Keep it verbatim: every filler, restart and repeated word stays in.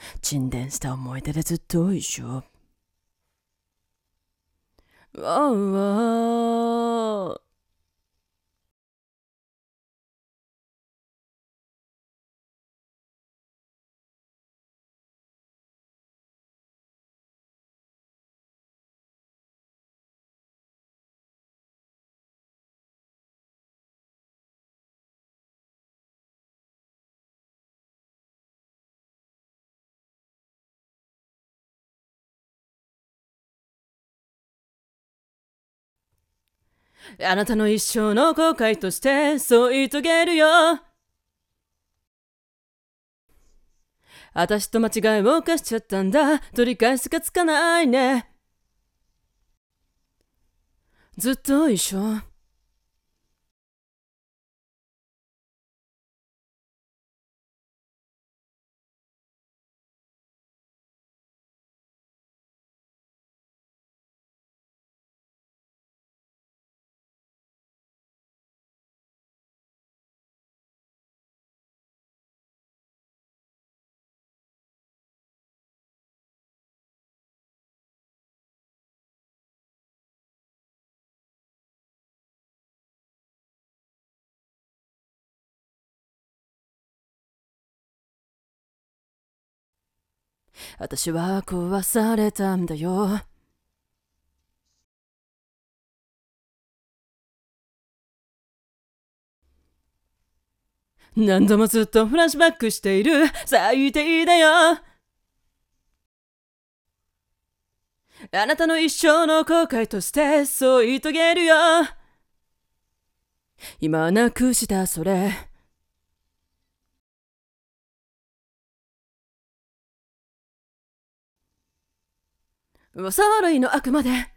沈殿した思い出でずっと一緒。ああ、あなたの一生の後悔としてそう言い遂げるよ。私と間違いを犯しちゃったんだ。取り返すがつかないね。ずっと一緒。私は壊されたんだよ。何度もずっとフラッシュバックしている。最低だよ。あなたの一生の後悔としてそう言い遂げるよ。今なくしたそれ。噂笑いの悪魔で